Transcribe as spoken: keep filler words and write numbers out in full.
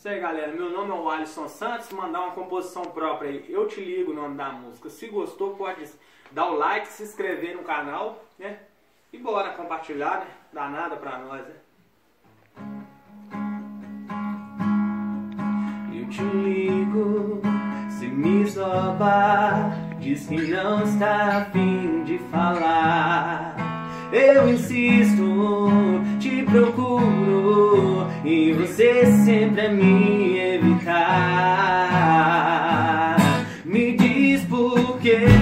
Isso aí, galera, meu nome é o Alisson Santos, mandar uma composição própria aí, Eu Te Ligo, o nome da música. Se gostou, pode dar o like, se inscrever no canal, né? E bora compartilhar, né? Dá nada pra nós, né? Eu te ligo, se me esnobar, diz que não está a fim de falar. Eu insisto, te procuro e você sempre a me evitar. Me diz por quê